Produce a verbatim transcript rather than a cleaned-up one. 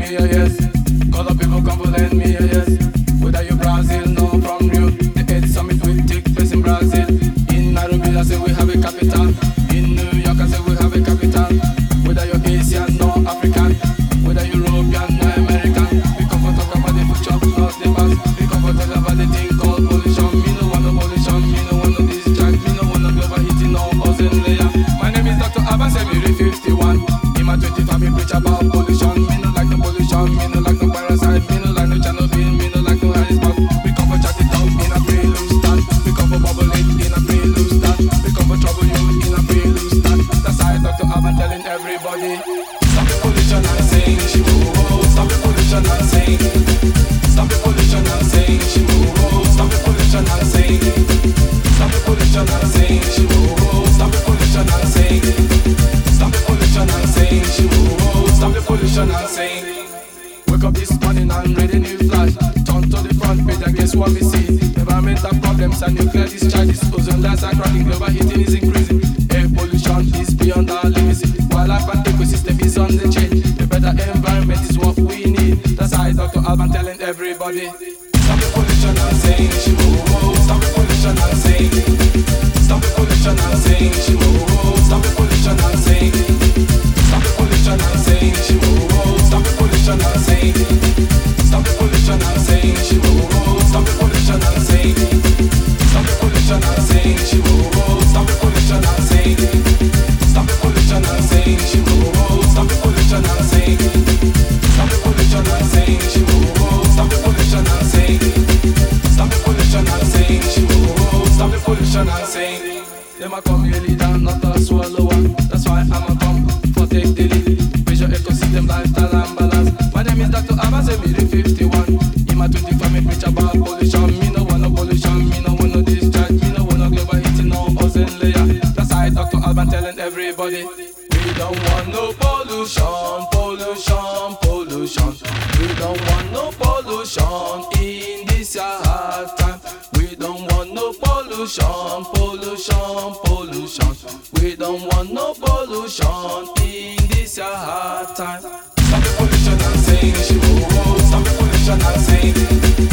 me a yes. Color people come for lend me a yes. Whether you Brazil, no from Rio. The eighth summit will take place in Brazil. In Nairobi, I say we have a capital. In New York, I say we have a capital. Whether you're Asian, no African. Whether European, no American. We come for talk about the future, not the past. We come for talk about the thing called pollution. Me no want no pollution, me no want no distract. Me no want no global heating, no ozone layer. My name is Doctor Abbas Emiri fifty-one. In my twenty-five, me preach about pollution. Me no like no pollution, me no like no parasite. Me no like no Chernobyl, me no like no Harrisburg. We come for chat it out in a prelude stand. We come for bubble it in a prelude stand. We come for trouble you in a prelude stand. That's why Doctor Abbas telling everybody. Stop the pollution and saying she move. Stop the pollution and saying. Stop the pollution and saying she move. Stop the pollution and saying. Stop the pollution and saying she move. Stop the pollution and saying. Stop the pollution and saying she move. Stop the pollution and saying. Wake up this morning and read a new flash. Turn to the front page and guess what we see? Environmental problems and nuclear discharges. Ozone layers are cracking, global heating is increasing. Air pollution is beyond our limits. Wildlife and ecosystem is on the change. A better environment is what we need. That's why Doctor Alban telling everybody. Stop the pollution and saying she move. Stop the pollution and saying. Stop the pollution and saying she move. Stop the pollution and saying. Stop the pollution and saying she move. Stop the pollution and saying. Stop the pollution and saying she move. Stop the pollution and saying. Stop the pollution and saying she move. Stop the pollution and saying. Stop the pollution and saying she move. Stop the pollution and saying. Stop the pollution and saying she move. Stop the pollution and saying. Stop the pollution and saying she move. Stop the pollution and saying. Them a come here leader, not a swallower. That's why I'm a come for take the lead. Measure ecosystem, lifestyle and balance. My name is Doctor Abbas Emiri fifty-one. In my twenty-five, me preach about pollution. Me no want no pollution, me no want no discharge. Me no want no global heating, no ozone layer. That's why Doctor Alban telling everybody. We don't want no pollution, pollution, pollution. We don't want no pollution in this hard time. We don't want no pollution, pollution, pollution. We don't want no pollution in this hard time. Stop the pollution and saying she move. Stop the pollution and saying.